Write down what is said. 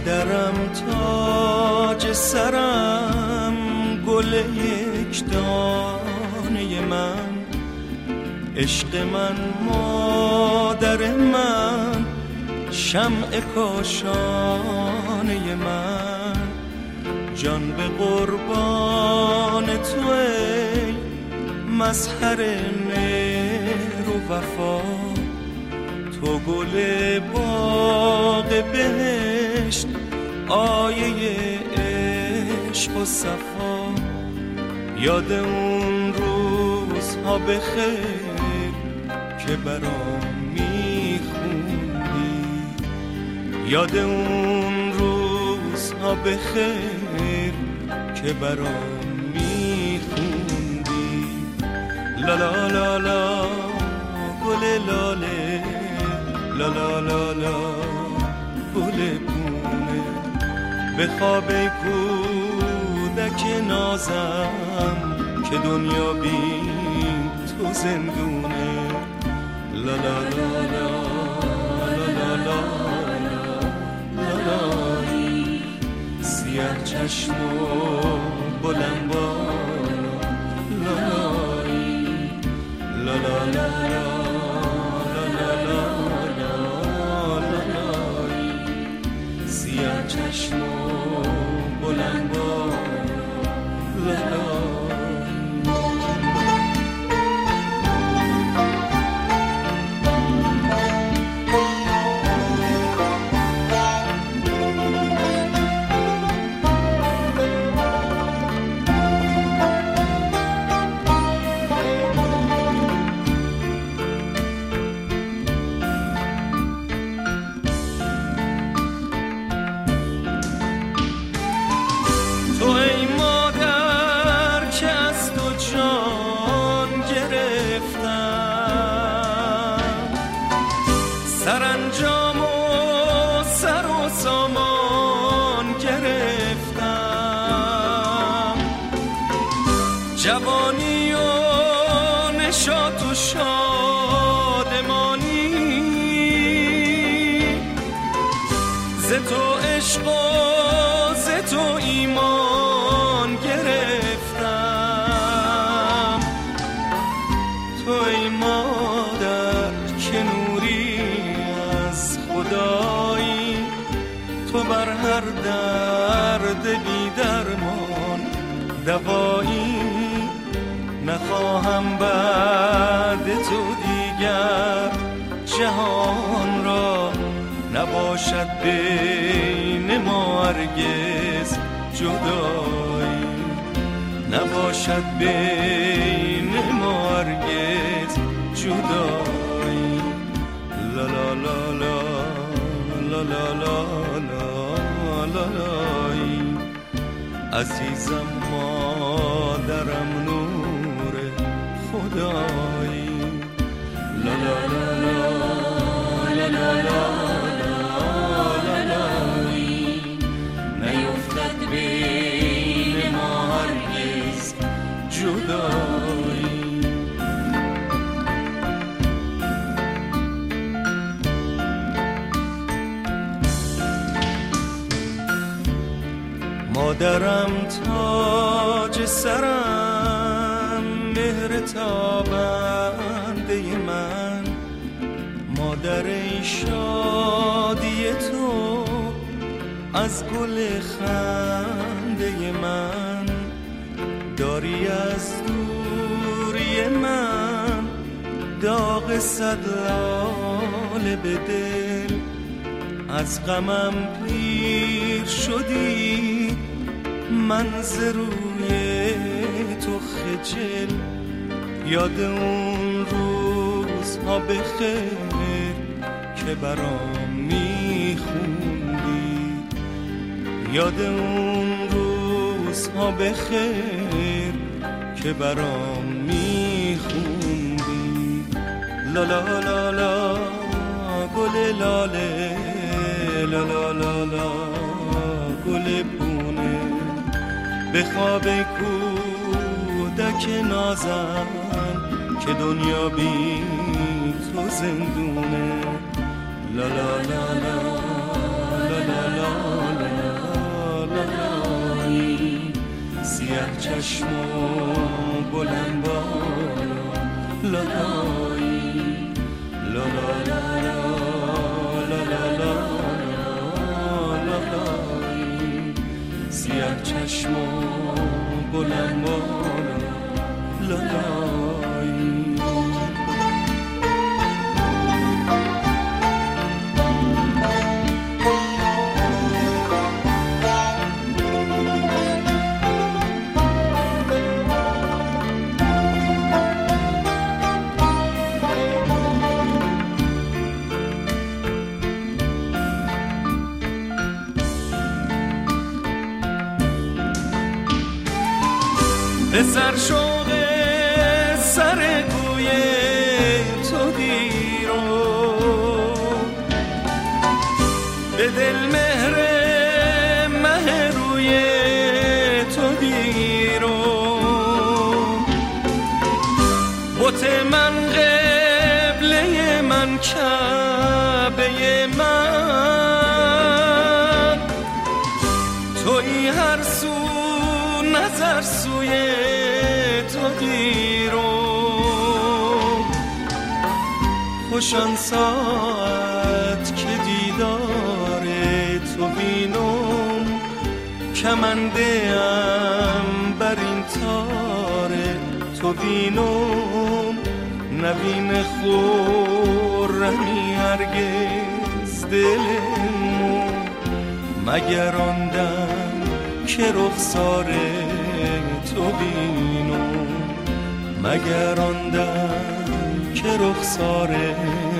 مادرم تاج سرم، گل یک دانه من، عشق من، مادر من، شمع کاشانه من، جان به قربان تو ای مظهر مهر و وفا، تو گل باغ بهشت، آیه عشق و صفا. یاد اون روزها بخیر که برام میخوندی، یاد اون روزها بخیر که برام میخوندی. لا لا لا لا گل لاله، لا لا لا لا گل پونه، به خواب کودک نازم که دنیا بی تو زندونه. لا لا لا لا لا لا لا لا، سیاه چشم و بلند بالا، لا لا لا لا لا، سیاه چشم و بلند بالا. سرانجام و سر و سامان گرفتم، جوانی و نشاط و شادمانی، ز تو عشق و ز تو ایمان گرفتم. تو ای مادر که نوری از خدایی، تو بر هر درد بی درمان دوایی، نخواهم بعد تو دیگر جهان را، نباشد بین ما هرگز جدایی، نباشد بین ما هرگز جدایی. لا لا لا لا لا لا لا لا لا، عزیزم مادرم نور خدایی. لا لا لا لا لا لا لا، نیفتد بین ما هرگز جدایی. مادرم تاج سرم، مهر تابنده من، مادر ای شادی تو از گل خنده من، داری از دوری من داغ صد لاله به دل، از غمم پیر شدی من ز روی تو خجل. یاد اون روزها بخیر که برام میخوندی، یاد اون روزها بخیر که برام میخوندی. لا لا لا لا گل لاله، لا لا لا لا گل پونه، به خواب کودک نازم که دنیا بی تو زندونه. لا لا لا لا لا لالایی سیاه چشم و بلند بالا لالایی لالایی سیاه چشم و بلند بالا لالایی به سر شوق سر کوی تو دیرو به دل مهر مه روی تو دیرو بت من قبله من کعبه من تویی هر سو نظر سوی تو دیرو خوشان ساعت که دیدار تو بینم کمنده ام بر این تار تو بینم نبین خورمی هرگز دلمو مگر آن دم که رخسار تو بینم مگر آن دم که رخسار